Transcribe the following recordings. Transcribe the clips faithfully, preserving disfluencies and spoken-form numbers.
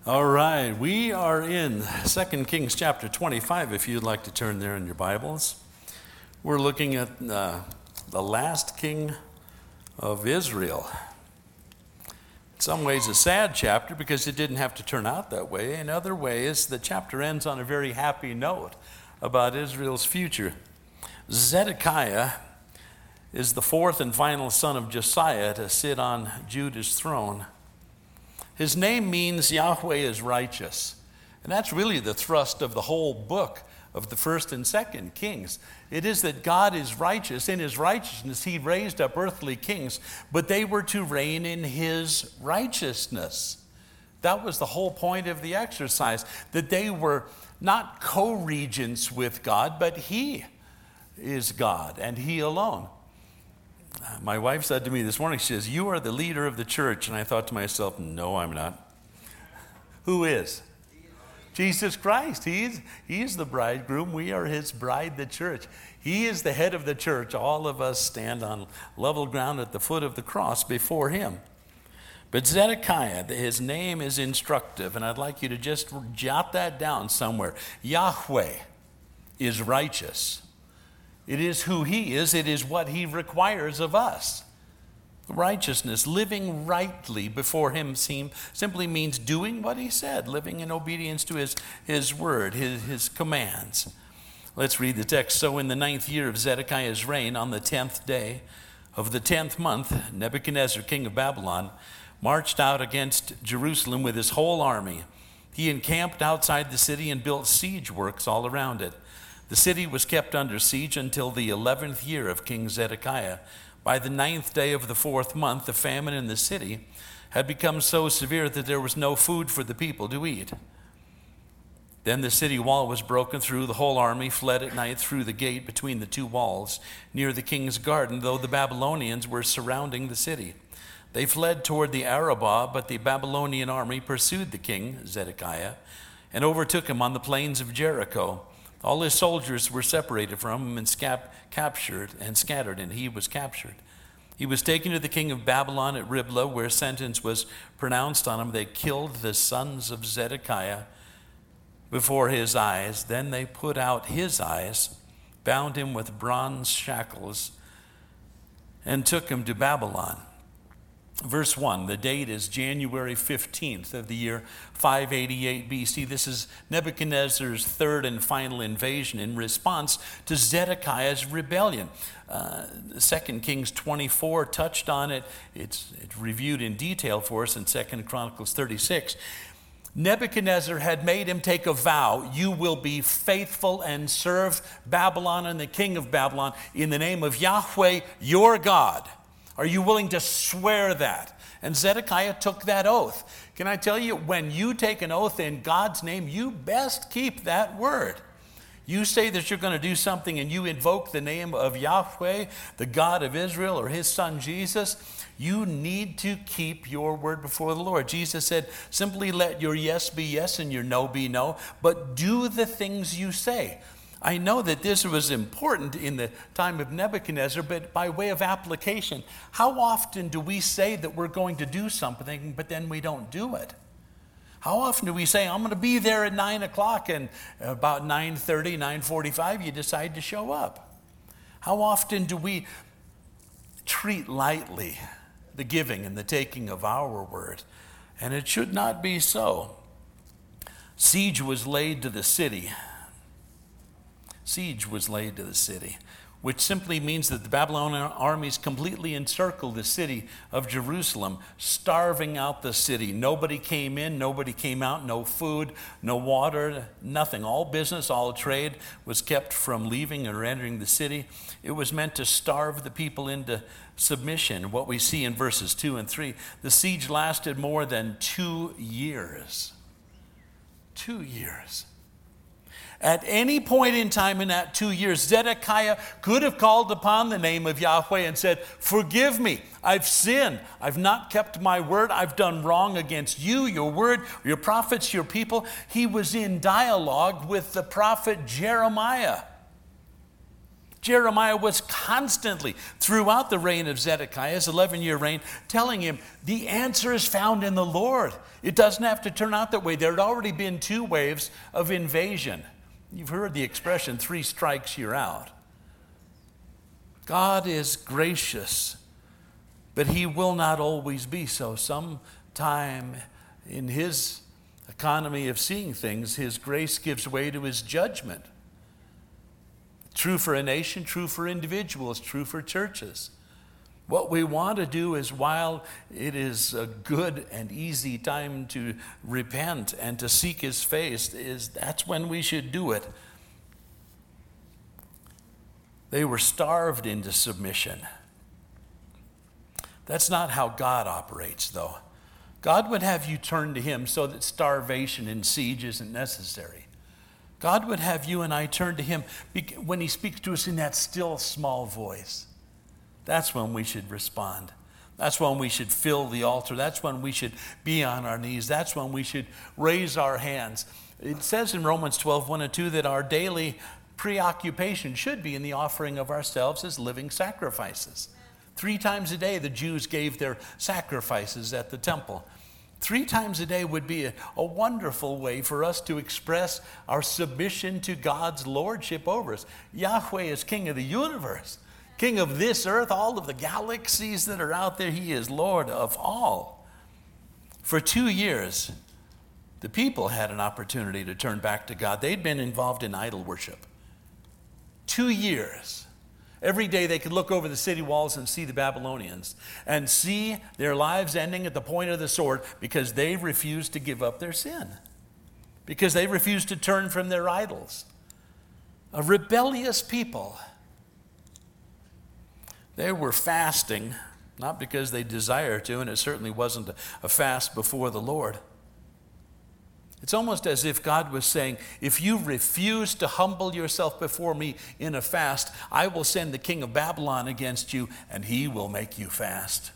All right, we are in Second Kings chapter twenty-five, if you'd like to turn there in your Bibles. We're looking at uh, the last king of Israel. In some ways a sad chapter because it didn't have to turn out that way. In other ways, the chapter ends on a very happy note about Israel's future. Zedekiah is the fourth and final son of Josiah to sit on Judah's throne. His name means Yahweh is righteous. And that's really the thrust of the whole book of the first and second Kings. It is that God is righteous. In his righteousness, he raised up earthly kings, but they were to reign in his righteousness. That was the whole point of the exercise, that they were not co-regents with God, but he is God and he alone. My wife said to me this morning, she says, "You are the leader of the church." And I thought to myself, no, I'm not. Who is? Jesus Christ. He's, he's the bridegroom. We are his bride, the church. He is the head of the church. All of us stand on level ground at the foot of the cross before him. But Zedekiah, his name is instructive, and I'd like you to just jot that down somewhere. Yahweh is righteous. It is who he is. It is what he requires of us. Righteousness, living rightly before him, seem, simply means doing what he said, living in obedience to his, his word, his, his commands. Let's read the text. So in the ninth year of Zedekiah's reign, on the tenth day of the tenth month, Nebuchadnezzar, king of Babylon, marched out against Jerusalem with his whole army. He encamped outside the city and built siege works all around it. The city was kept under siege until the eleventh year of King Zedekiah. By the ninth day of the fourth month, the famine in the city had become so severe that there was no food for the people to eat. Then the city wall was broken through. The whole army fled at night through the gate between the two walls near the king's garden, though the Babylonians were surrounding the city. They fled toward the Arabah, but the Babylonian army pursued the king, Zedekiah, and overtook him on the plains of Jericho. All his soldiers were separated from him and scap- captured and scattered, and he was captured. He was taken to the king of Babylon at Riblah, where sentence was pronounced on him. They killed the sons of Zedekiah before his eyes. Then they put out his eyes, bound him with bronze shackles, and took him to Babylon. Verse one, the date is January fifteenth of the year five eighty-eight B C. This is Nebuchadnezzar's third and final invasion in response to Zedekiah's rebellion. Uh, Second Kings twenty-four touched on it. It's, it's reviewed in detail for us in Second Chronicles thirty-six. Nebuchadnezzar had made him take a vow. You will be faithful and serve Babylon and the king of Babylon in the name of Yahweh, your God. Are you willing to swear that? And Zedekiah took that oath. Can I tell you, when you take an oath in God's name, you best keep that word. You say that you're going to do something and you invoke the name of Yahweh, the God of Israel, or his son Jesus, you need to keep your word before the Lord. Jesus said, simply let your yes be yes and your no be no, but do the things you say. I know that this was important in the time of Nebuchadnezzar, but by way of application, how often do we say that we're going to do something, but then we don't do it? How often do we say, I'm going to be there at nine o'clock, and about nine thirty, nine forty-five, you decide to show up? How often do we treat lightly the giving and the taking of our word? And it should not be so. Siege was laid to the city. Siege was laid to the city, which simply means that the Babylonian armies completely encircled the city of Jerusalem, starving out the city. Nobody came in, nobody came out, no food, no water, nothing. All business, all trade was kept from leaving or entering the city. It was meant to starve the people into submission. What we see in verses two and three, the siege lasted more than two years. Two years. At any point in time in that two years, Zedekiah could have called upon the name of Yahweh and said, forgive me, I've sinned, I've not kept my word, I've done wrong against you, your word, your prophets, your people. He was in dialogue with the prophet Jeremiah. Jeremiah was constantly, throughout the reign of Zedekiah's eleven-year reign, telling him the answer is found in the Lord. It doesn't have to turn out that way. There had already been two waves of invasion. You've heard the expression, three strikes, you're out. God is gracious, but he will not always be so. Sometime in his economy of seeing things, his grace gives way to his judgment. True for a nation, true for individuals, true for churches. What we want to do is, while it is a good and easy time to repent and to seek his face, is that's when we should do it. They were starved into submission. That's not how God operates, though. God would have you turn to him so that starvation and siege isn't necessary. God would have you and I turn to him when he speaks to us in that still small voice. That's when we should respond. That's when we should fill the altar. That's when we should be on our knees. That's when we should raise our hands. It says in Romans twelve, one and two that our daily preoccupation should be in the offering of ourselves as living sacrifices. Three times a day the Jews gave their sacrifices at the temple. Three times a day would be a, a wonderful way for us to express our submission to God's lordship over us. Yahweh is king of the universe, king of this earth, all of the galaxies that are out there. He is Lord of all. For two years, the people had an opportunity to turn back to God. They'd been involved in idol worship. Two years. Every day they could look over the city walls and see the Babylonians and see their lives ending at the point of the sword because they refused to give up their sin, because they refused to turn from their idols. A rebellious people. They were fasting, not because they desired to, and it certainly wasn't a fast before the Lord. It's almost as if God was saying, if you refuse to humble yourself before me in a fast, I will send the king of Babylon against you, and he will make you fast.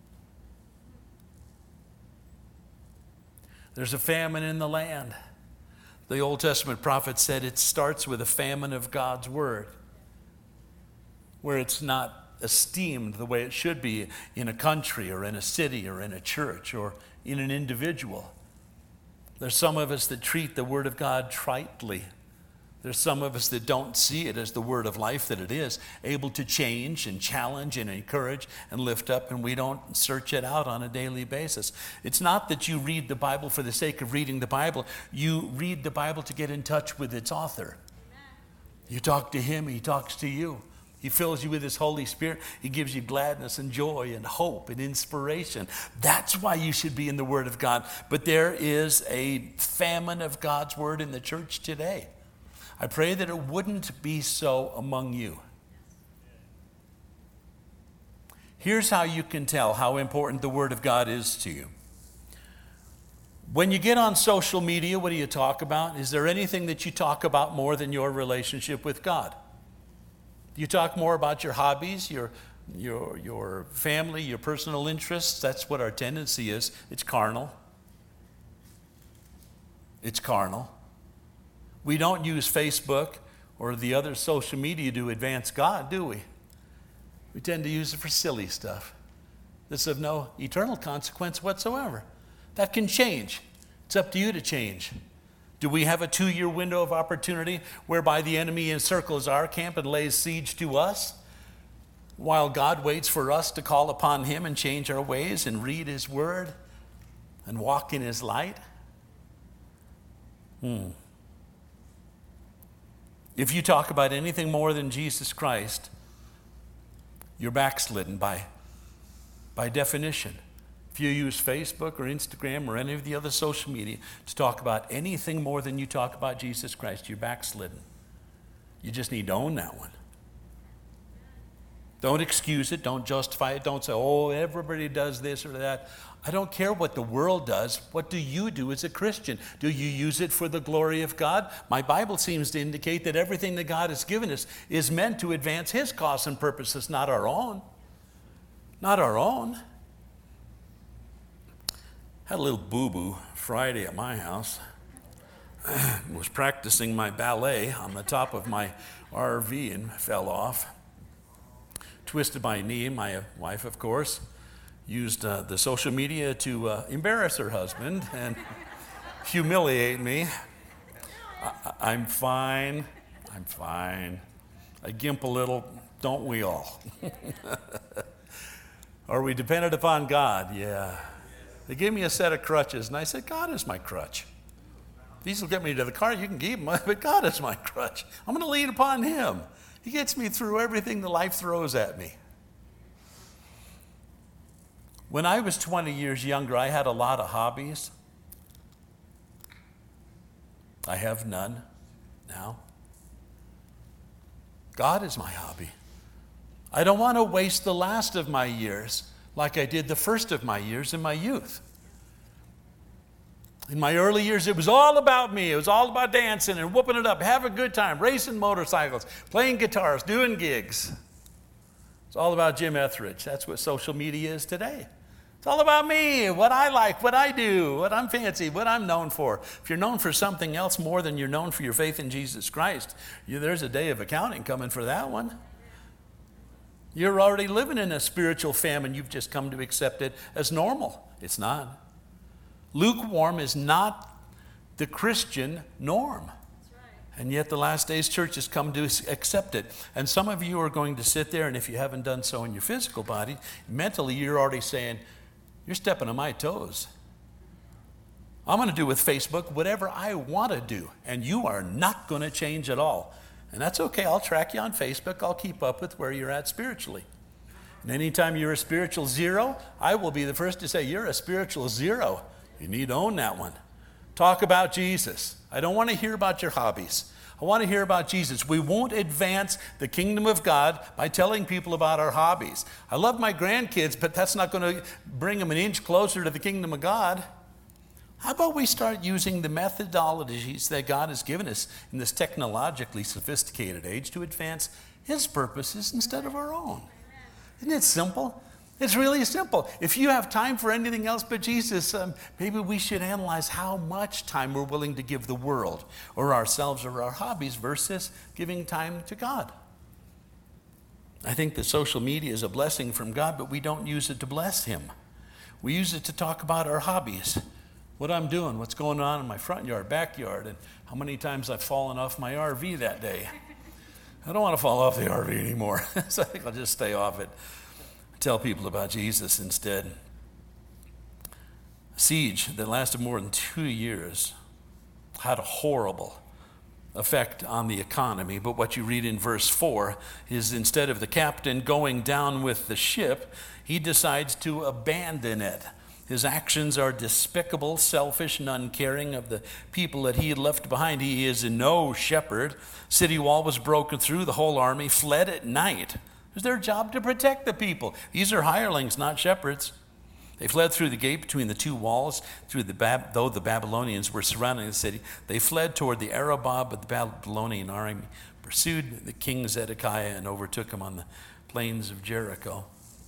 There's a famine in the land. The Old Testament prophet said it starts with a famine of God's word, where it's not esteemed the way it should be in a country or in a city or in a church or in an individual. There's some of us that treat the Word of God tritely. There's some of us that don't see it as the word of life that it is, able to change and challenge and encourage and lift up, and we don't search it out on a daily basis. It's not that you read the Bible for the sake of reading the Bible. You read the Bible to get in touch with its author. Amen. You talk to him, he talks to you. He fills you with his Holy Spirit. He gives you gladness and joy and hope and inspiration. That's why you should be in the Word of God. But there is a famine of God's Word in the church today. I pray that it wouldn't be so among you. Here's how you can tell how important the Word of God is to you. When you get on social media, what do you talk about? Is there anything that you talk about more than your relationship with God? Do you talk more about your hobbies, your, your, your family, your personal interests? That's what our tendency is. It's carnal. It's carnal. We don't use Facebook or the other social media to advance God, do we? We tend to use it for silly stuff. That's of no eternal consequence whatsoever. That can change. It's up to you to change. Do we have a two-year window of opportunity whereby the enemy encircles our camp and lays siege to us while God waits for us to call upon him and change our ways and read his word and walk in his light? Hmm. If you talk about anything more than Jesus Christ, you're backslidden by, by definition. If you use Facebook or Instagram or any of the other social media to talk about anything more than you talk about Jesus Christ, you're backslidden. You just need to own that one. Don't excuse it. Don't justify it. Don't say, oh, everybody does this or that. I don't care what the world does. What do you do as a Christian? Do you use it for the glory of God? My Bible seems to indicate that everything that God has given us is meant to advance his cause and purposes, not our own. Not our own. Had a little boo-boo Friday at my house. was practicing my ballet on the top of my R V and fell off. Twisted my knee. My wife, of course, used uh, the social media to uh, embarrass her husband and humiliate me. I- I'm fine. I'm fine. I gimp a little, don't we all? Are we dependent upon God? Yeah. They gave me a set of crutches, and I said, God is my crutch. These will get me to the car, you can keep them, but God is my crutch. I'm going to lean upon Him. He gets me through everything that life throws at me. When I was twenty years younger, I had a lot of hobbies. I have none now. God is my hobby. I don't want to waste the last of my years like I did the first of my years in my youth. In my early years, it was all about me. It was all about dancing and whooping it up, having a good time, racing motorcycles, playing guitars, doing gigs. It's all about Jim Etheridge. That's what social media is today. It's all about me, what I like, what I do, what I'm fancy, what I'm known for. If you're known for something else more than you're known for your faith in Jesus Christ, you, there's a day of accounting coming for that one. You're already living in a spiritual famine. You've just come to accept it as normal. It's not. Lukewarm is not the Christian norm. That's right. And yet the last days church has come to accept it. And some of you are going to sit there, and if you haven't done so in your physical body, mentally you're already saying, you're stepping on my toes. I'm going to do with Facebook whatever I want to do, and you are not going to change at all. And that's okay. I'll track you on Facebook. I'll keep up with where you're at spiritually. And anytime you're a spiritual zero, I will be the first to say, you're a spiritual zero. You need to own that one. Talk about Jesus. I don't want to hear about your hobbies. I want to hear about Jesus. We won't advance the kingdom of God by telling people about our hobbies. I love my grandkids, but that's not going to bring them an inch closer to the kingdom of God. How about we start using the methodologies that God has given us in this technologically sophisticated age to advance His purposes instead of our own? Isn't it simple? It's really simple. If you have time for anything else but Jesus, um, maybe we should analyze how much time we're willing to give the world or ourselves or our hobbies versus giving time to God. I think that social media is a blessing from God, but we don't use it to bless Him. We use it to talk about our hobbies. What I'm doing, what's going on in my front yard, backyard, and how many times I've fallen off my R V that day. I don't want to fall off the R V anymore, so I think I'll just stay off it. Tell people about Jesus instead. A siege that lasted more than two years had a horrible effect on the economy, but what you read in verse four is instead of the captain going down with the ship, he decides to abandon it. His actions are despicable, selfish, and uncaring of the people that he had left behind. He is no shepherd. City wall was broken through. The whole army fled at night. It was their job to protect the people. These are hirelings, not shepherds. They fled through the gate between the two walls, through the Bab- though the Babylonians were surrounding the city. They fled toward the Arabah, but the Babylonian army pursued the king Zedekiah and overtook him on the plains of Jericho.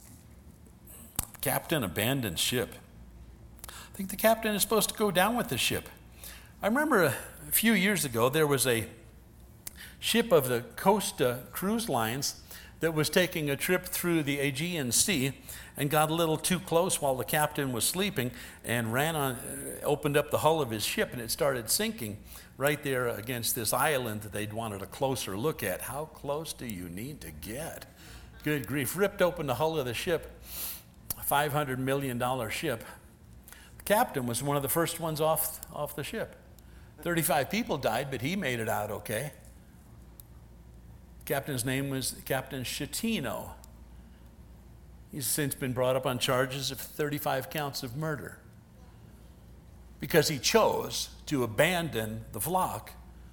The captain abandoned ship. I think the captain is supposed to go down with the ship. I remember a, a few years ago there was a ship of the Costa Cruise Lines that was taking a trip through the Aegean Sea and got a little too close while the captain was sleeping and ran on, opened up the hull of his ship, and it started sinking right there against this island that they'd wanted a closer look at. How close do you need to get? Good grief. Ripped open the hull of the ship, a five hundred million dollars ship. The captain was one of the first ones off, off the ship. thirty-five people died, but he made it out okay. Captain's name was Captain Schettino. He's since been brought up on charges of thirty-five counts of murder because he chose to abandon the flock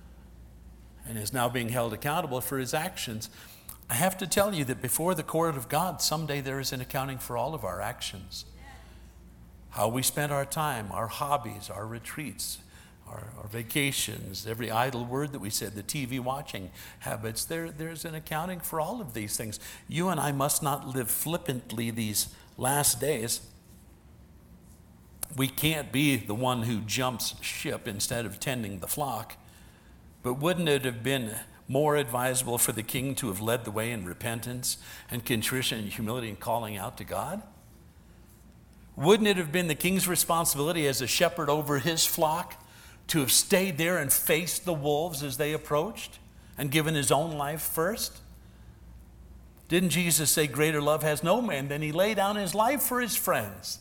and is now being held accountable for his actions. I have to tell you that before the court of God, someday there is an accounting for all of our actions. How we spent our time, our hobbies, our retreats, Our, our vacations, every idle word that we said, the T V watching habits, there, there's an accounting for all of these things. You and I must not live flippantly these last days. We can't be the one who jumps ship instead of tending the flock. But wouldn't it have been more advisable for the king to have led the way in repentance and contrition and humility and calling out to God? Wouldn't it have been the king's responsibility as a shepherd over his flock to have stayed there and faced the wolves as they approached and given his own life first? Didn't Jesus say, greater love has no man than he lay down his life for his friends?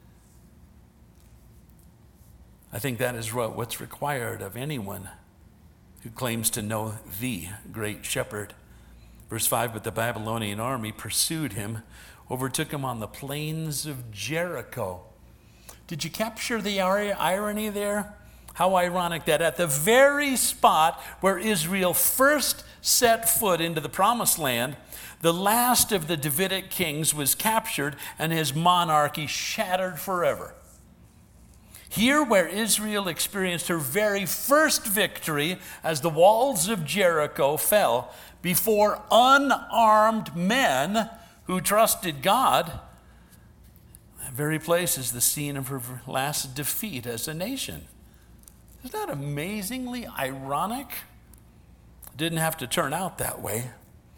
I think that is what's required of anyone who claims to know the great shepherd. Verse five, but the Babylonian army pursued him, overtook him on the plains of Jericho. Did you capture the irony there? How ironic that at the very spot where Israel first set foot into the promised land, the last of the Davidic kings was captured and his monarchy shattered forever. Here where Israel experienced her very first victory as the walls of Jericho fell before unarmed men who trusted God, that very place is the scene of her last defeat as a nation. Isn't that amazingly ironic? It didn't have to turn out that way.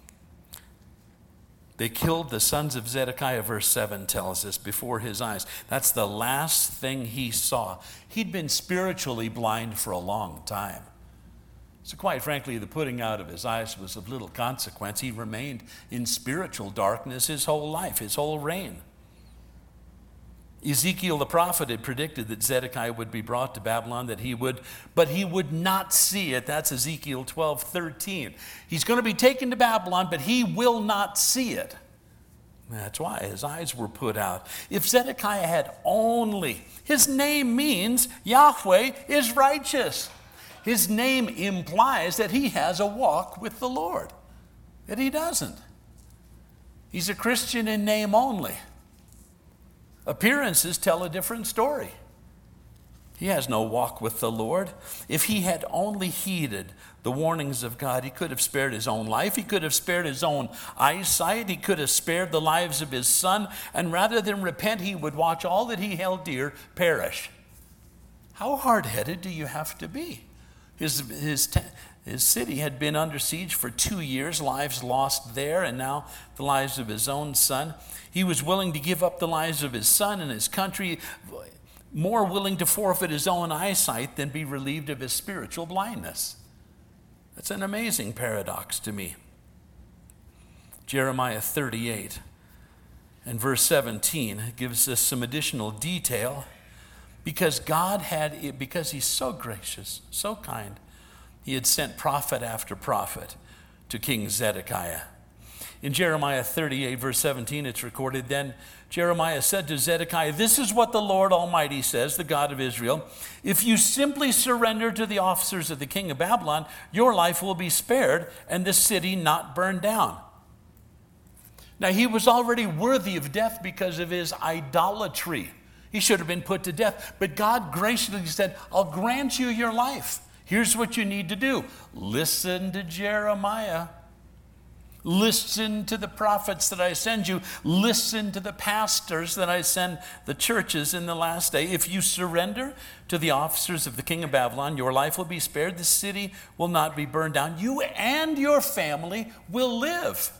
They killed the sons of Zedekiah, verse seven tells us, before his eyes. That's the last thing he saw. He'd been spiritually blind for a long time. So quite frankly, the putting out of his eyes was of little consequence. He remained in spiritual darkness his whole life, his whole reign. Ezekiel the prophet had predicted that Zedekiah would be brought to Babylon, that he would, but he would not see it. That's Ezekiel twelve thirteen. He's going to be taken to Babylon, but he will not see it. That's why his eyes were put out. If Zedekiah had only, his name means Yahweh is righteous. His name implies that he has a walk with the Lord. That he doesn't. He's a Christian in name only. Appearances tell a different story. He has no walk with the Lord. If he had only heeded the warnings of God, he could have spared his own life. He could have spared his own eyesight. He could have spared the lives of his son. And rather than repent, he would watch all that he held dear perish. How hard-headed do you have to be? His, his, his city had been under siege for two years, lives lost there, and now the lives of his own son. He was willing to give up the lives of his son and his country, more willing to forfeit his own eyesight than be relieved of his spiritual blindness. That's an amazing paradox to me. Jeremiah thirty-eight and verse seventeen gives us some additional detail. Because God had, because he's so gracious, so kind, he had sent prophet after prophet to King Zedekiah. In Jeremiah thirty-eight, verse seventeen, it's recorded, then Jeremiah said to Zedekiah, this is what the Lord Almighty says, the God of Israel. If you simply surrender to the officers of the king of Babylon, your life will be spared and the city not burned down. Now, he was already worthy of death because of his idolatry. He should have been put to death. But God graciously said, I'll grant you your life. Here's what you need to do. Listen to Jeremiah. Listen to the prophets that I send you. Listen to the pastors that I send the churches in the last day. If you surrender to the officers of the king of Babylon, your life will be spared. The city will not be burned down. You and your family will live.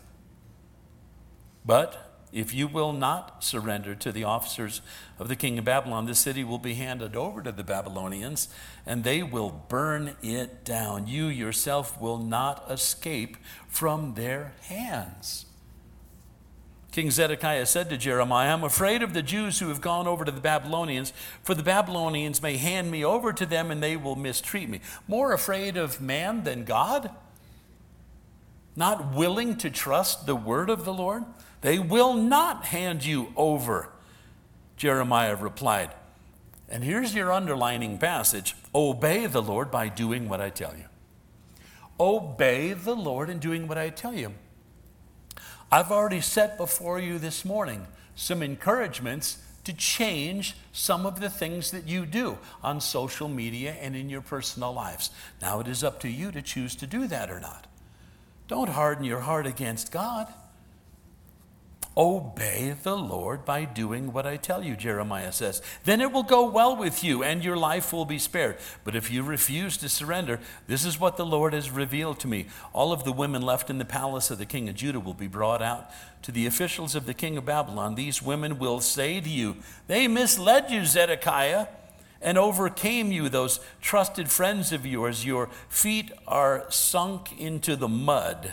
But if you will not surrender to the officers of the king of Babylon, the city will be handed over to the Babylonians, and they will burn it down. You yourself will not escape from their hands. King Zedekiah said to Jeremiah, I'm afraid of the Jews who have gone over to the Babylonians, for the Babylonians may hand me over to them, and they will mistreat me. More afraid of man than God? Not willing to trust the word of the Lord? They will not hand you over, Jeremiah replied. And here's your underlining passage. Obey the Lord by doing what I tell you. Obey the Lord in doing what I tell you. I've already set before you this morning some encouragements to change some of the things that you do on social media and in your personal lives. Now it is up to you to choose to do that or not. Don't harden your heart against God. Obey the Lord by doing what I tell you, Jeremiah says. Then it will go well with you and your life will be spared. But if you refuse to surrender, this is what the Lord has revealed to me. All of the women left in the palace of the king of Judah will be brought out to the officials of the king of Babylon. These women will say to you, they misled you, Zedekiah, and overcame you, those trusted friends of yours. Your feet are sunk into the mud.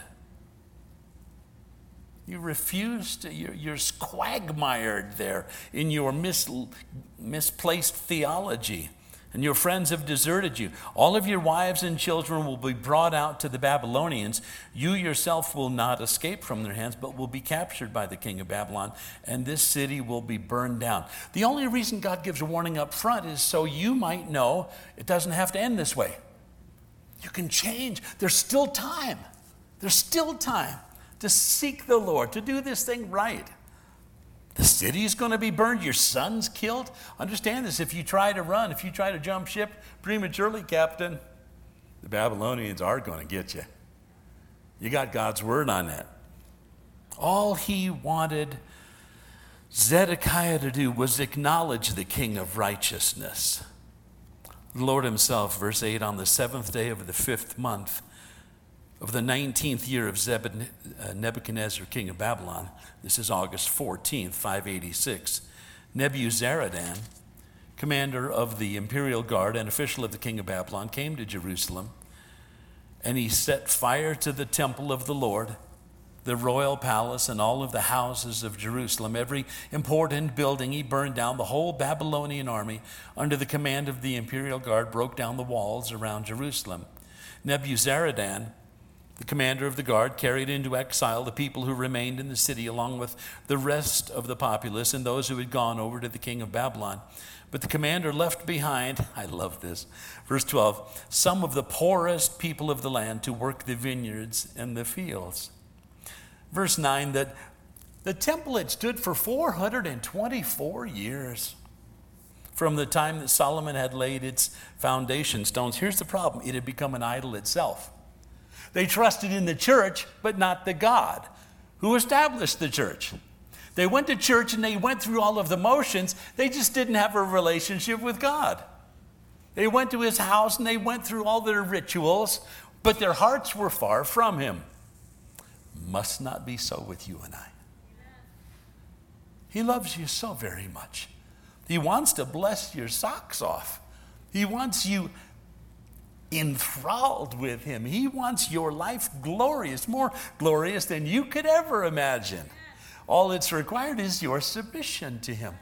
You refuse to, you're, you're quagmired there in your mis, misplaced theology. And your friends have deserted you. All of your wives and children will be brought out to the Babylonians. You yourself will not escape from their hands, but will be captured by the king of Babylon, and this city will be burned down. The only reason God gives a warning up front is so you might know it doesn't have to end this way. You can change. There's still time. There's still time to seek the Lord, to do this thing right. The city is going to be burned. Your son's killed. Understand this. If you try to run, if you try to jump ship prematurely, Captain, the Babylonians are going to get you. You got God's word on that. All he wanted Zedekiah to do was acknowledge the king of righteousness. The Lord himself, verse eight, on the seventh day of the fifth month, of the nineteenth year of Nebuchadnezzar, king of Babylon, this is August fourteenth, five eighty-six, Nebuzaradan, commander of the imperial guard and official of the king of Babylon, came to Jerusalem, and he set fire to the temple of the Lord, the royal palace, and all of the houses of Jerusalem. Every important building he burned down. The whole Babylonian army, under the command of the imperial guard, broke down the walls around Jerusalem. Nebuzaradan, the commander of the guard, carried into exile the people who remained in the city, along with the rest of the populace and those who had gone over to the king of Babylon. But the commander left behind, I love this, verse twelve, some of the poorest people of the land to work the vineyards and the fields. Verse nine, that the temple had stood for four hundred twenty-four years from the time that Solomon had laid its foundation stones. Here's the problem. It had become an idol itself. They trusted in the church, but not the God who established the church. They went to church and they went through all of the motions. They just didn't have a relationship with God. They went to his house and they went through all their rituals, but their hearts were far from him. Must not be so with you and I. He loves you so very much. He wants to bless your socks off. He wants you enthralled with him. He wants your life glorious, more glorious than you could ever imagine. All that's required is your submission to him.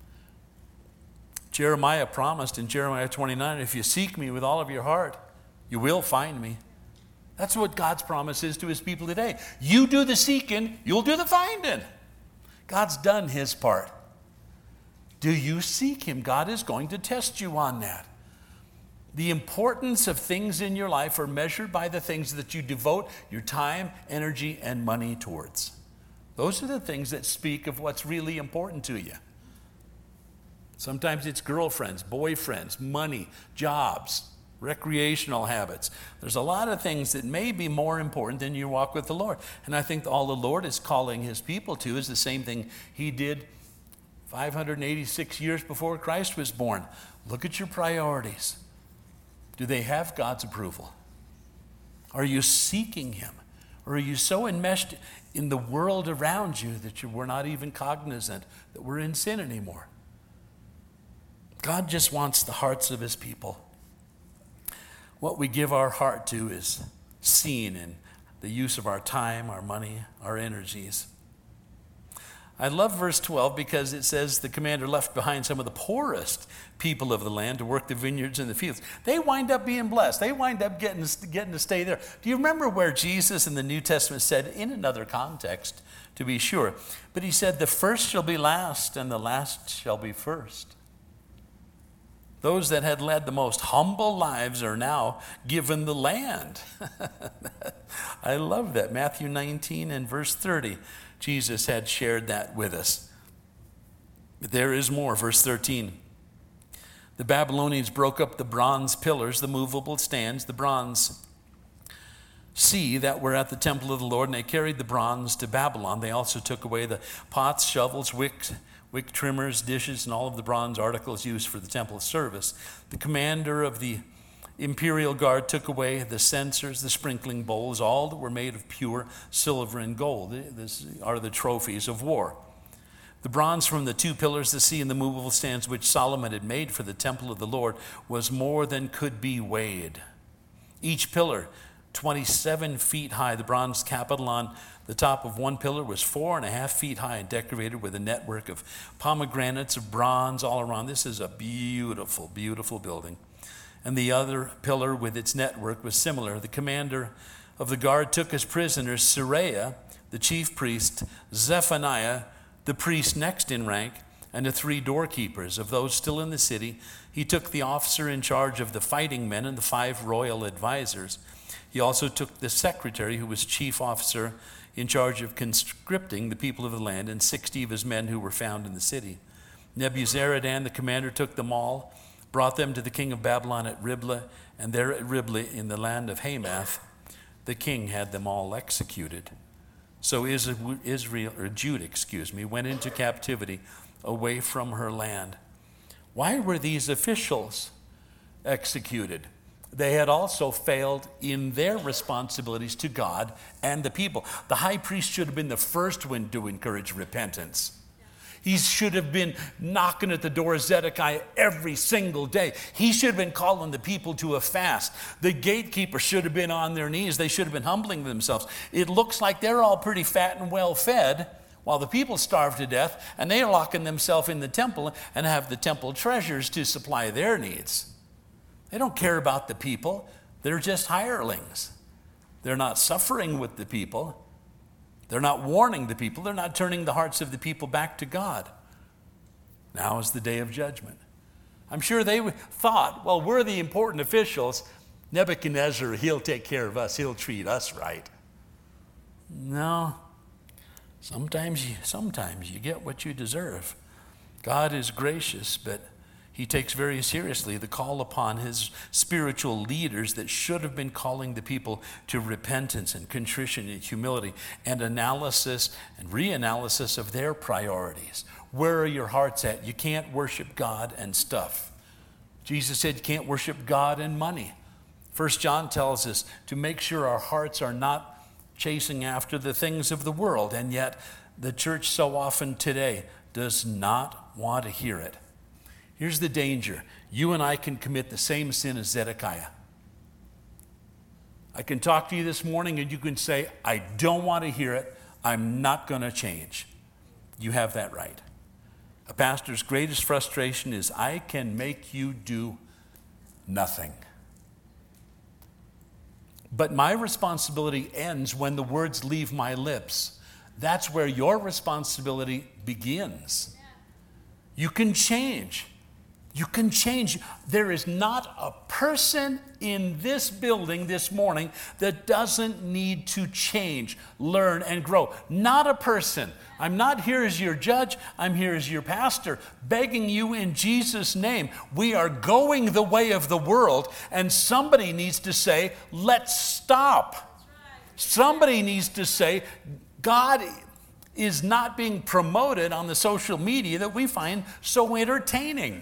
Jeremiah promised in Jeremiah twenty-nine, if you seek me with all of your heart, you will find me. That's what God's promise is to his people today. You do the seeking, you'll do the finding. God's done his part. Do you seek him? God is going to test you on that. The importance of things in your life are measured by the things that you devote your time, energy, and money towards. Those are the things that speak of what's really important to you. Sometimes it's girlfriends, boyfriends, money, jobs, recreational habits. There's a lot of things that may be more important than your walk with the Lord. And I think all the Lord is calling his people to is the same thing he did five hundred eighty-six years before Christ was born. Look at your priorities. Do they have God's approval? Are you seeking him? Or are you so enmeshed in the world around you that you were not even cognizant that we're in sin anymore? God just wants the hearts of his people. What we give our heart to is seen in the use of our time, our money, our energies. I love verse twelve because it says the commander left behind some of the poorest people of the land to work the vineyards and the fields. They wind up being blessed. They wind up getting, getting to stay there. Do you remember where Jesus in the New Testament said, in another context, to be sure, but he said, the first shall be last and the last shall be first. Those that had led the most humble lives are now given the land. I love that. Matthew nineteen and verse thirty. Jesus had shared that with us. But there is more. Verse thirteen. The Babylonians broke up the bronze pillars, the movable stands, the bronze sea that were at the temple of the Lord, and they carried the bronze to Babylon. They also took away the pots, shovels, wicks, wick trimmers, dishes, and all of the bronze articles used for the temple service. The commander of the imperial guard took away the censers, the sprinkling bowls, all that were made of pure silver and gold. These are the trophies of war. The bronze from the two pillars, the sea, and the movable stands which Solomon had made for the temple of the Lord was more than could be weighed. Each pillar, twenty-seven feet high. The bronze capital on the top of one pillar was four and a half feet high and decorated with a network of pomegranates of bronze all around. This is a beautiful, beautiful building. And the other pillar with its network was similar. The commander of the guard took as prisoners Seraiah, the chief priest, Zephaniah, the priest next in rank, and the three doorkeepers. Of those still in the city, he took the officer in charge of the fighting men and the five royal advisors. He also took the secretary, who was chief officer in charge of conscripting the people of the land, and sixty of his men who were found in the city. Nebuzaradan, the commander, took them all, brought them to the king of Babylon at Riblah, and there at Riblah in the land of Hamath, the king had them all executed. So Israel, or Judah, excuse me, went into captivity away from her land. Why were these officials executed? They had also failed in their responsibilities to God and the people. The high priest should have been the first one to encourage repentance. He should have been knocking at the door of Zedekiah every single day. He should have been calling the people to a fast. The gatekeeper should have been on their knees. They should have been humbling themselves. It looks like they're all pretty fat and well fed while the people starve to death, and they're locking themselves in the temple and have the temple treasures to supply their needs. They don't care about the people. They're just hirelings. They're not suffering with the people. They're not warning the people. They're not turning the hearts of the people back to God. Now is the day of judgment. I'm sure they thought, well, we're the important officials. Nebuchadnezzar, he'll take care of us. He'll treat us right. No. Sometimes you, sometimes you get what you deserve. God is gracious, but he takes very seriously the call upon his spiritual leaders that should have been calling the people to repentance and contrition and humility and analysis and reanalysis of their priorities. Where are your hearts at? You can't worship God and stuff. Jesus said you can't worship God and money. First John tells us to make sure our hearts are not chasing after the things of the world, and yet the church so often today does not want to hear it. Here's the danger. You and I can commit the same sin as Zedekiah. I can talk to you this morning and you can say, I don't want to hear it. I'm not going to change. You have that right. A pastor's greatest frustration is, I can make you do nothing. But my responsibility ends when the words leave my lips. That's where your responsibility begins. You can change. You can change. There is not a person in this building this morning that doesn't need to change, learn, and grow. Not a person. I'm not here as your judge. I'm here as your pastor, begging you in Jesus' name. We are going the way of the world, and somebody needs to say, let's stop. Somebody needs to say, God is not being promoted on the social media that we find so entertaining.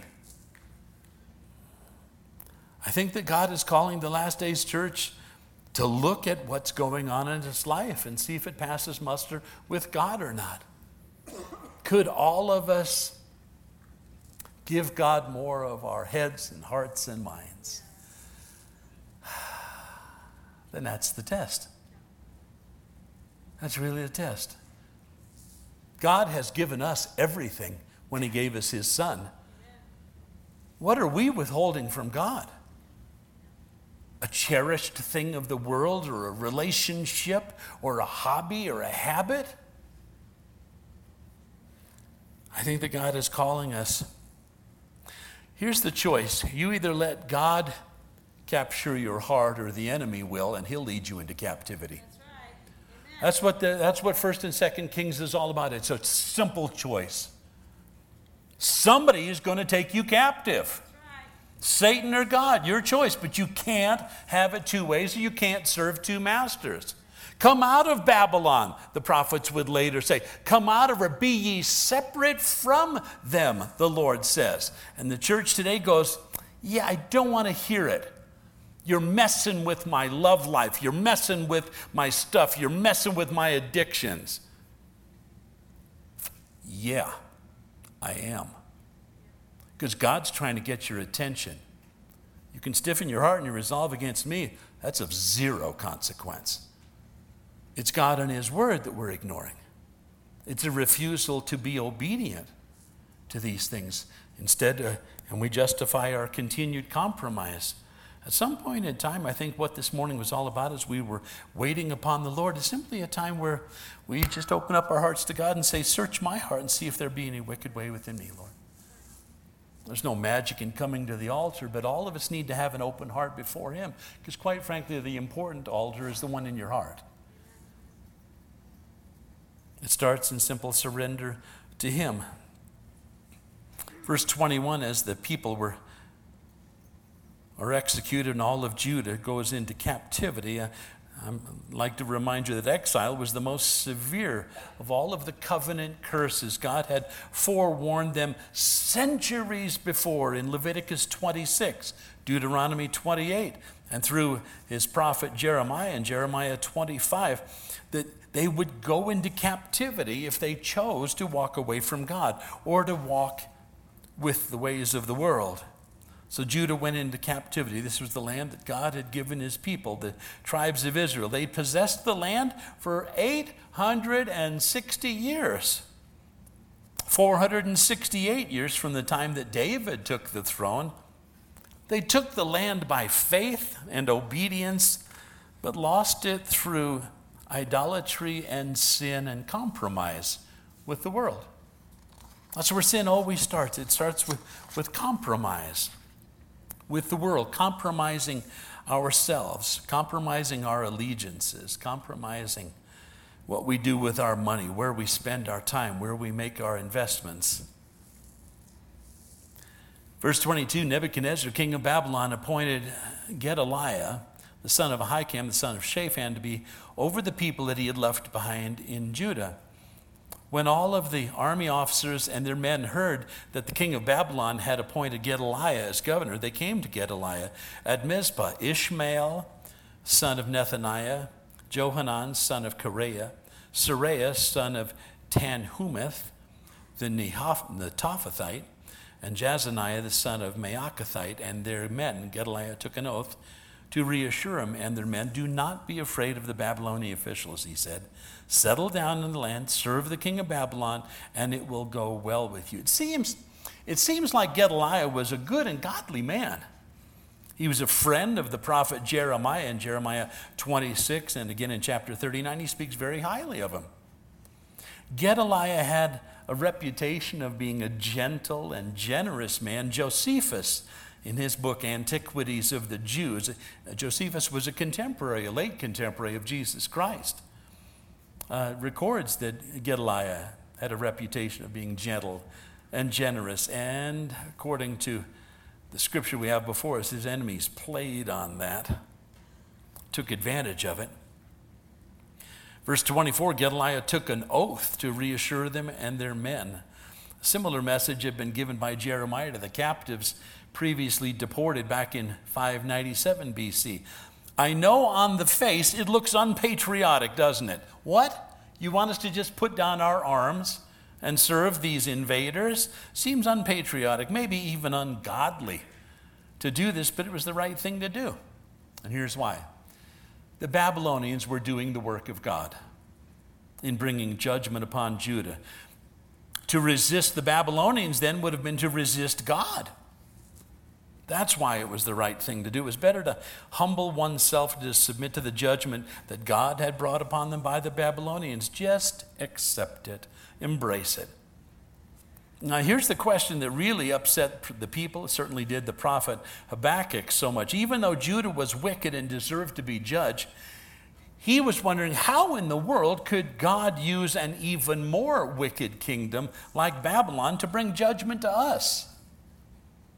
I think that God is calling the last days church to look at what's going on in its life and see if it passes muster with God or not. Could all of us give God more of our heads and hearts and minds? Then that's the test. That's really the test. God has given us everything when he gave us his son. What are we withholding from God? A cherished thing of the world, or a relationship, or a hobby, or a habit? I think that God is calling us. Here's the choice. You either let God capture your heart, or the enemy will, and he'll lead you into captivity. That's right. Amen. That's what the, that's what First and Second Kings is all about. It's a simple choice. Somebody is going to take you captive. That's right. Satan or God, your choice, but you can't have it two ways, or you can't serve two masters. Come out of Babylon, the prophets would later say. Come out of her, be ye separate from them, the Lord says. And the church today goes, yeah, I don't want to hear it. You're messing with my love life. You're messing with my stuff. You're messing with my addictions. Yeah, I am. Because God's trying to get your attention. You can stiffen your heart and your resolve against me. That's of zero consequence. It's God and His Word that we're ignoring. It's a refusal to be obedient to these things. Instead, uh, and we justify our continued compromise. At some point in time, I think what this morning was all about is we were waiting upon the Lord. It's simply a time where we just open up our hearts to God and say, search my heart and see if there be any wicked way within me, Lord. There's no magic in coming to the altar, but all of us need to have an open heart before Him, because quite frankly, the important altar is the one in your heart. It starts in simple surrender to Him. Verse twenty-one, as the people were are executed and all of Judah goes into captivity, I, I'd like to remind you that exile was the most severe of all of the covenant curses. God had forewarned them centuries before in Leviticus twenty-six, Deuteronomy twenty-eight, and through his prophet Jeremiah in Jeremiah twenty-five, that they would go into captivity if they chose to walk away from God or to walk with the ways of the world. So Judah went into captivity. This was the land that God had given His people, the tribes of Israel. They possessed the land for eight hundred sixty years. four hundred sixty-eight years from the time that David took the throne. They took the land by faith and obedience, but lost it through idolatry and sin and compromise with the world. That's where sin always starts. It starts with, with compromise with the world, compromising ourselves, compromising our allegiances, compromising what we do with our money, where we spend our time, where we make our investments. Verse twenty-two, Nebuchadnezzar, king of Babylon, appointed Gedaliah, the son of Ahikam, the son of Shaphan, to be over the people that he had left behind in Judah. When all of the army officers and their men heard that the king of Babylon had appointed Gedaliah as governor, they came to Gedaliah at Mizpah. Ishmael, son of Nethaniah, Johanan, son of Kareah, Saraiah, son of Tanhumeth, the Netophathite, and Jazaniah, the son of Maacathite, and their men. Gedaliah took an oath to reassure him and their men. Do not be afraid of the Babylonian officials, he said. Settle down in the land, serve the king of Babylon, and it will go well with you. It seems, it seems like Gedaliah was a good and godly man. He was a friend of the prophet Jeremiah in Jeremiah twenty-six, and again in chapter thirty-nine, he speaks very highly of him. Gedaliah had a reputation of being a gentle and generous man. Josephus, in his book Antiquities of the Jews, Josephus was a contemporary, a late contemporary of Jesus Christ. Uh, records that Gedaliah had a reputation of being gentle and generous, and according to the scripture we have before us, his enemies played on that, took advantage of it. Verse twenty-four, Gedaliah took an oath to reassure them and their men. A similar message had been given by Jeremiah to the captives previously deported back in five ninety-seven B C. I know on the face it looks unpatriotic, doesn't it? What? You want us to just put down our arms and serve these invaders? Seems unpatriotic, maybe even ungodly to do this, but it was the right thing to do. And here's why. The Babylonians were doing the work of God in bringing judgment upon Judah. To resist the Babylonians then would have been to resist God. That's why it was the right thing to do. It was better to humble oneself, to submit to the judgment that God had brought upon them by the Babylonians. Just accept it. Embrace it. Now, here's the question that really upset the people. It certainly did the prophet Habakkuk so much. Even though Judah was wicked and deserved to be judged, he was wondering how in the world could God use an even more wicked kingdom like Babylon to bring judgment to us?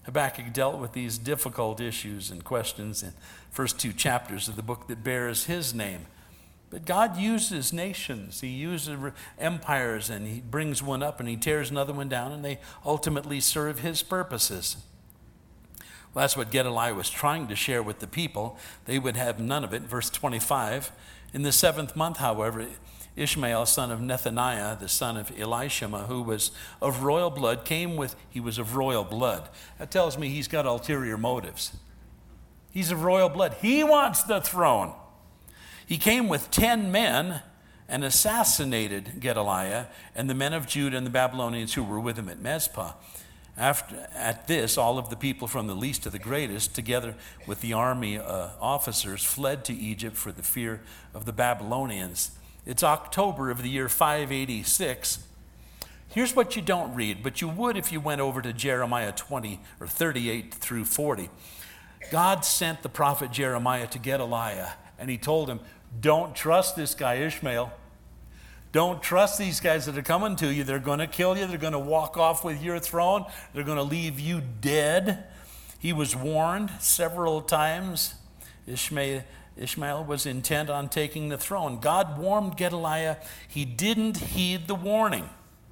Habakkuk dealt with these difficult issues and questions in the first two chapters of the book that bears his name. But God uses nations. He uses empires, and he brings one up and he tears another one down, and they ultimately serve his purposes. Well, that's what Gedaliah was trying to share with the people. They would have none of it. Verse twenty-five, in the seventh month, however, Ishmael, son of Nethaniah, the son of Elishama, who was of royal blood, came with, he was of royal blood. That tells me he's got ulterior motives. He's of royal blood. He wants the throne. He came with ten men and assassinated Gedaliah and the men of Judah and the Babylonians who were with him at Mizpah. After, at this, all of the people from the least to the greatest, together with the army uh, officers, fled to Egypt for the fear of the Babylonians. It's October of the year five eighty-six. Here's what you don't read, but you would if you went over to Jeremiah twenty or thirty-eight through forty. God sent the prophet Jeremiah to Gedaliah, and he told him, don't trust this guy Ishmael. Don't trust these guys that are coming to you. They're going to kill you. They're going to walk off with your throne. They're going to leave you dead. He was warned several times. Ishmael, Ishmael was intent on taking the throne. God warned Gedaliah. He didn't heed the warning.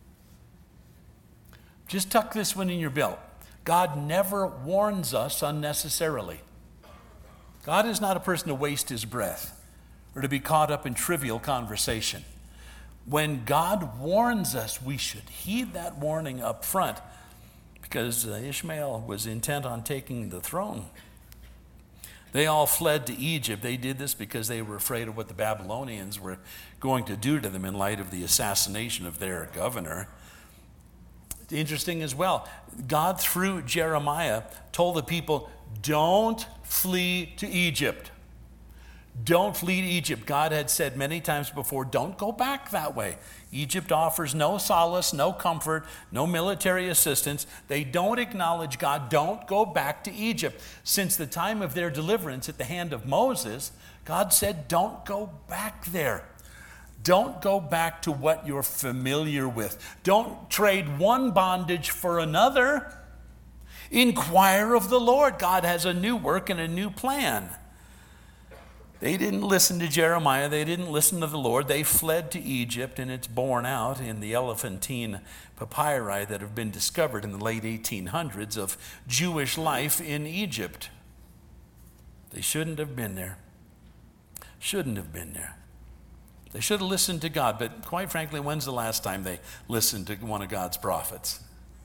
Just tuck this one in your belt. God never warns us unnecessarily. God is not a person to waste his breath or to be caught up in trivial conversation. When God warns us, we should heed that warning up front, because Ishmael was intent on taking the throne. They all fled to Egypt. They did this because they were afraid of what the Babylonians were going to do to them in light of the assassination of their governor. Interesting as well, God, through Jeremiah, told the people, don't flee to Egypt. Don't flee to Egypt. God had said many times before, don't go back that way. Egypt offers no solace, no comfort, no military assistance. They don't acknowledge God. Don't go back to Egypt. Since the time of their deliverance at the hand of Moses, God said, don't go back there. Don't go back to what you're familiar with. Don't trade one bondage for another. Inquire of the Lord. God has a new work and a new plan. They didn't listen to Jeremiah. They didn't listen to the Lord. They fled to Egypt, and it's borne out in the Elephantine papyri that have been discovered in the late eighteen hundreds of Jewish life in Egypt. They shouldn't have been there. Shouldn't have been there. They should have listened to God, but quite frankly, when's the last time they listened to one of God's prophets?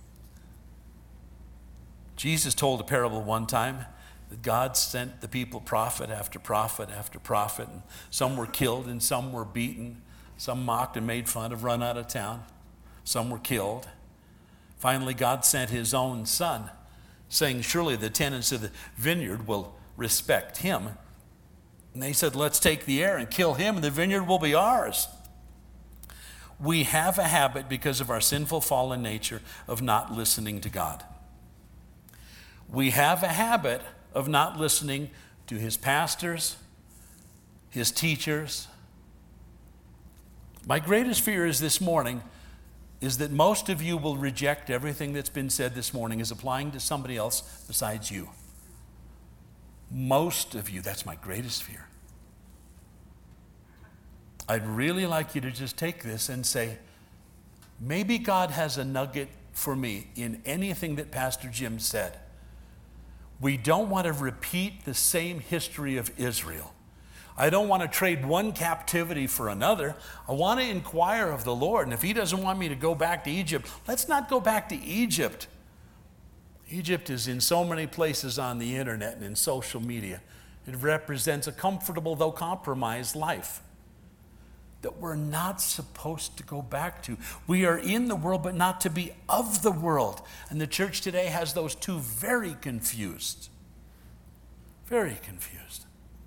Jesus told a parable one time that God sent the people prophet after prophet after prophet, and some were killed and some were beaten, some mocked and made fun of, run out of town, some were killed. Finally, God sent his own son, saying, surely the tenants of the vineyard will respect him. And they said, let's take the heir and kill him, and the vineyard will be ours. We have a habit, because of our sinful fallen nature, of not listening to God. We have a habit of not listening to his pastors, his teachers. My greatest fear is this morning is that most of you will reject everything that's been said this morning as applying to somebody else besides you. Most of you, that's my greatest fear. I'd really like you to just take this and say, maybe God has a nugget for me in anything that Pastor Jim said. We don't want to repeat the same history of Israel. I don't want to trade one captivity for another. I want to inquire of the Lord. And if he doesn't want me to go back to Egypt, let's not go back to Egypt. Egypt is in so many places on the internet and in social media. It represents a comfortable, though compromised, life that we're not supposed to go back to. We are in the world, but not to be of the world. And the church today has those two very confused. Very confused.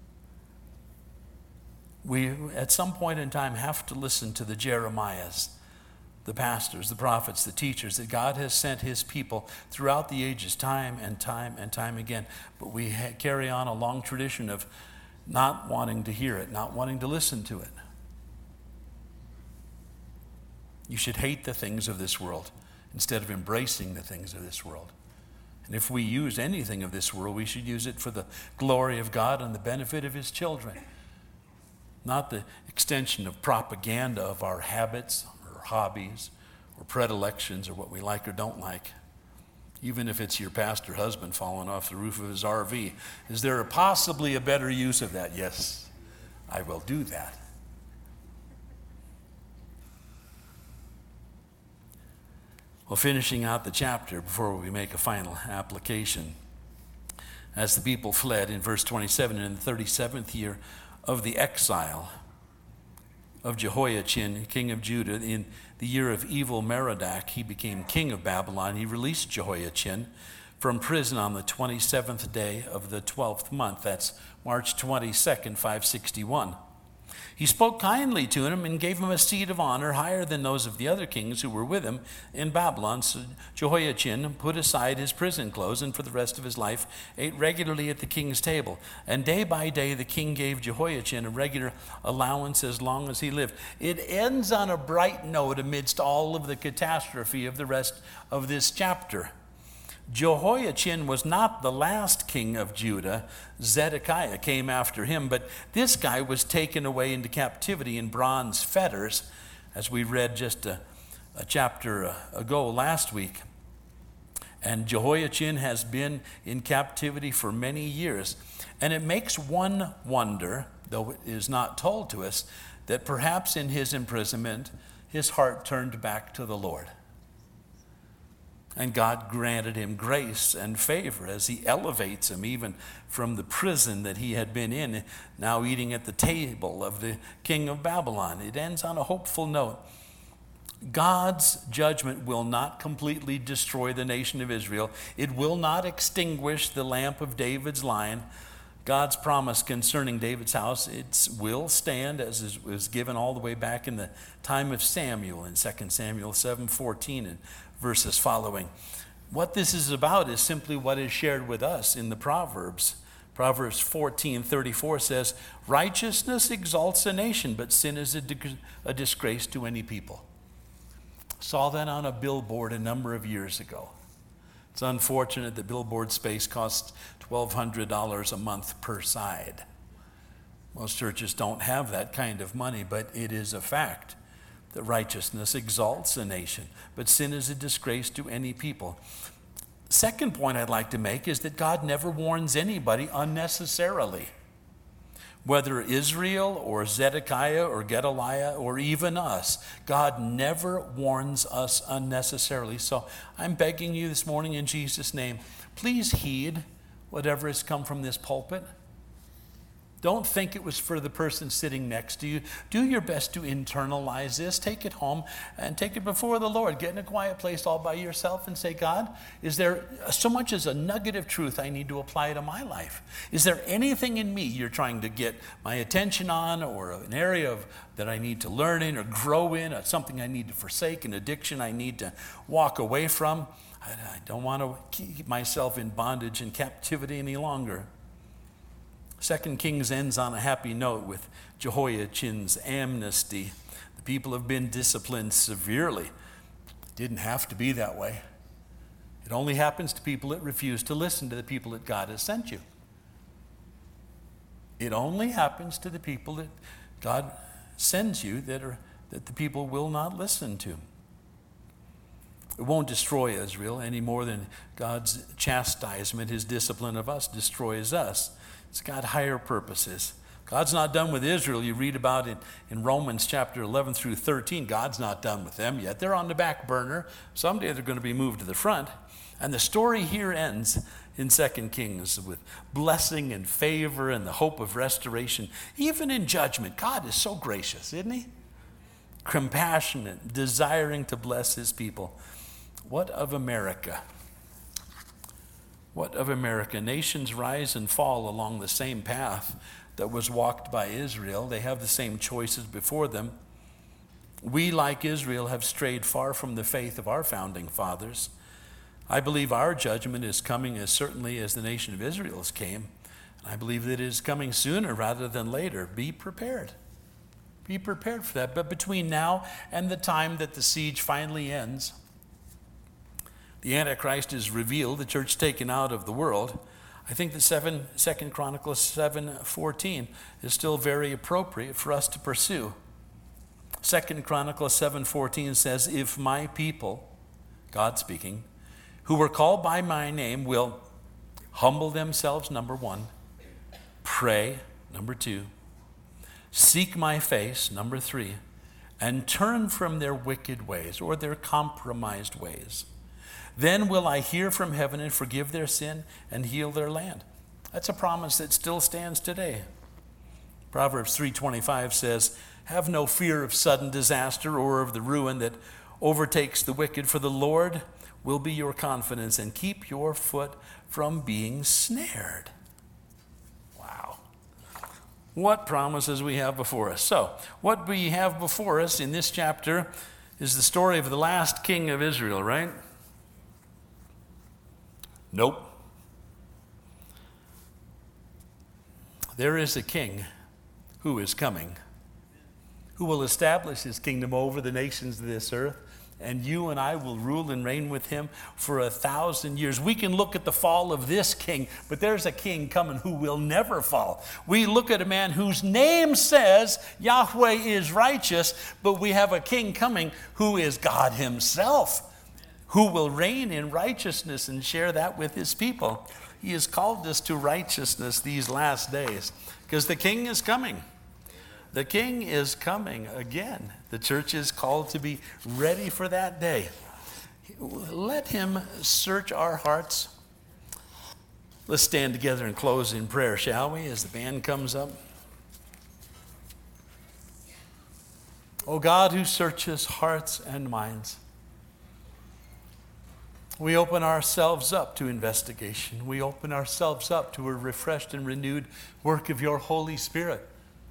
We, at some point in time, have to listen to the Jeremiahs, the pastors, the prophets, the teachers, that God has sent his people throughout the ages, time and time and time again. But we ha- carry on a long tradition of not wanting to hear it, not wanting to listen to it. You should hate the things of this world instead of embracing the things of this world. And if we use anything of this world, we should use it for the glory of God and the benefit of his children, not the extension of propaganda of our habits or hobbies or predilections or what we like or don't like. Even if it's your pastor husband falling off the roof of his R V, is there a possibly a better use of that? Yes, I will do that. Well, finishing out the chapter before we make a final application. As the people fled in verse twenty-seven, in the thirty-seventh year of the exile of Jehoiachin, king of Judah, in the year of evil Merodach, he became king of Babylon. He released Jehoiachin from prison on the twenty-seventh day of the twelfth month. That's March twenty-second, five sixty-one. He spoke kindly to him and gave him a seat of honor higher than those of the other kings who were with him in Babylon. So Jehoiachin put aside his prison clothes and for the rest of his life ate regularly at the king's table. And day by day the king gave Jehoiachin a regular allowance as long as he lived. It ends on a bright note amidst all of the catastrophe of the rest of this chapter. Jehoiachin was not the last king of Judah. Zedekiah came after him, but this guy was taken away into captivity in bronze fetters, as we read just a, a chapter ago last week. And Jehoiachin has been in captivity for many years. And it makes one wonder, though it is not told to us, that perhaps in his imprisonment, his heart turned back to the Lord. And God granted him grace and favor as he elevates him even from the prison that he had been in, now eating at the table of the king of Babylon. It ends on a hopeful note. God's judgment will not completely destroy the nation of Israel. It will not extinguish the lamp of David's line. God's promise concerning David's house, it will stand as it was given all the way back in the time of Samuel in Second Samuel seven fourteen and verses following. What this is about is simply what is shared with us in the Proverbs. Proverbs fourteen thirty-four says, righteousness exalts a nation, but sin is a, di- a disgrace to any people. Saw that on a billboard a number of years ago. It's unfortunate that billboard space costs twelve hundred dollars a month per side. Most churches don't have that kind of money, but it is a fact that righteousness exalts a nation, but sin is a disgrace to any people. Second point I'd like to make is that God never warns anybody unnecessarily. Whether Israel or Zedekiah or Gedaliah or even us, God never warns us unnecessarily. So I'm begging you this morning in Jesus' name, please heed whatever has come from this pulpit. Don't think it was for the person sitting next to you. Do your best to internalize this. Take it home and take it before the Lord. Get in a quiet place all by yourself and say, God, is there so much as a nugget of truth I need to apply to my life? Is there anything in me you're trying to get my attention on, or an area of, that I need to learn in or grow in, or something I need to forsake, an addiction I need to walk away from? I, I don't want to keep myself in bondage and captivity any longer. Second Kings ends on a happy note with Jehoiachin's amnesty. The people have been disciplined severely. It didn't have to be that way. It only happens to people that refuse to listen to the people that God has sent you. It only happens to the people that God sends you that are that the people will not listen to. It won't destroy Israel any more than God's chastisement, his discipline of us, destroys us. It's got higher purposes. God's not done with Israel. You read about it in Romans chapter eleven through thirteen. God's not done with them yet. They're on the back burner. Someday they're going to be moved to the front. And the story here ends in Second Kings with blessing and favor and the hope of restoration. Even in judgment, God is so gracious, isn't he? Compassionate, desiring to bless his people. What of America? What of America? Nations rise and fall along the same path that was walked by Israel. They have the same choices before them. We, like Israel, have strayed far from the faith of our founding fathers. I believe our judgment is coming as certainly as the nation of Israel's came. And I believe that it is coming sooner rather than later. Be prepared. Be prepared for that. But between now and the time that the siege finally ends, the Antichrist is revealed, the church taken out of the world, I think that seven, Second Chronicles seven fourteen is still very appropriate for us to pursue. Second Chronicles seven fourteen says, if my people, God speaking, who were called by my name will humble themselves, number one, pray, number two, seek my face, number three, and turn from their wicked ways or their compromised ways, then will I hear from heaven and forgive their sin and heal their land. That's a promise that still stands today. Proverbs three twenty-five says, have no fear of sudden disaster or of the ruin that overtakes the wicked, for the Lord will be your confidence and keep your foot from being snared. Wow. What promises we have before us. So, what we have before us in this chapter is the story of the last king of Israel, right? Nope. There is a king who is coming, who will establish his kingdom over the nations of this earth, and you and I will rule and reign with him for a thousand years. We can look at the fall of this king, but there's a king coming who will never fall. We look at a man whose name says Yahweh is righteous, but we have a king coming who is God himself, who will reign in righteousness and share that with his people. He has called us to righteousness these last days because the king is coming. The king is coming again. The church is called to be ready for that day. Let him search our hearts. Let's stand together and close in prayer, shall we, as the band comes up. O God, who searches hearts and minds, we open ourselves up to investigation. We open ourselves up to a refreshed and renewed work of your Holy Spirit.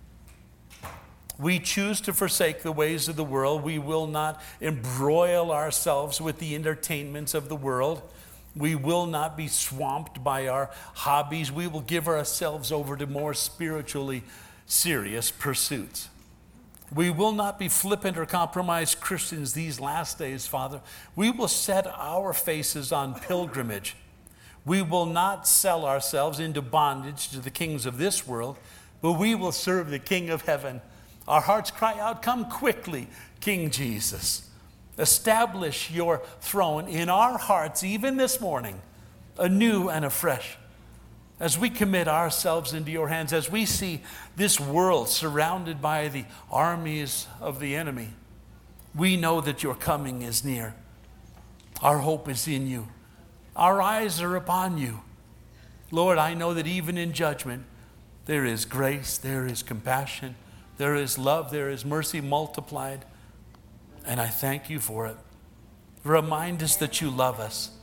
We choose to forsake the ways of the world. We will not embroil ourselves with the entertainments of the world. We will not be swamped by our hobbies. We will give ourselves over to more spiritually serious pursuits. We will not be flippant or compromised Christians these last days, Father. We will set our faces on pilgrimage. We will not sell ourselves into bondage to the kings of this world, but we will serve the King of heaven. Our hearts cry out, come quickly, King Jesus. Establish your throne in our hearts, even this morning, anew and afresh. As we commit ourselves into your hands, as we see this world surrounded by the armies of the enemy, we know that your coming is near. Our hope is in you. Our eyes are upon you. Lord, I know that even in judgment, there is grace, there is compassion, there is love, there is mercy multiplied. And I thank you for it. Remind us that you love us.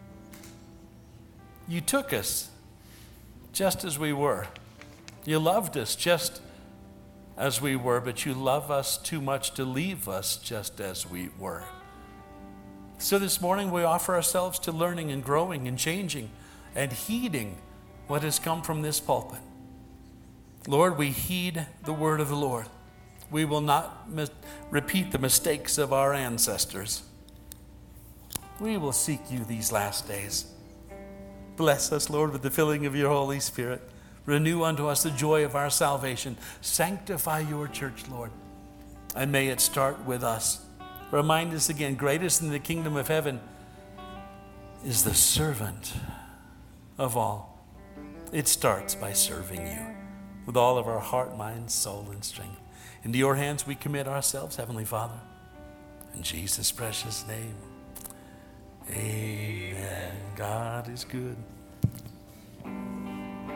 You took us just as we were. You loved us just as we were, but you love us too much to leave us just as we were. So this morning we offer ourselves to learning and growing and changing and heeding what has come from this pulpit. Lord, we heed the word of the Lord. We will not mis- repeat the mistakes of our ancestors. We will seek you these last days. Bless us, Lord, with the filling of your Holy Spirit. Renew unto us the joy of our salvation. Sanctify your church, Lord, and may it start with us. Remind us again, greatest in the kingdom of heaven is the servant of all. It starts by serving you with all of our heart, mind, soul, and strength. Into your hands we commit ourselves, Heavenly Father. In Jesus' precious name, amen. God is good.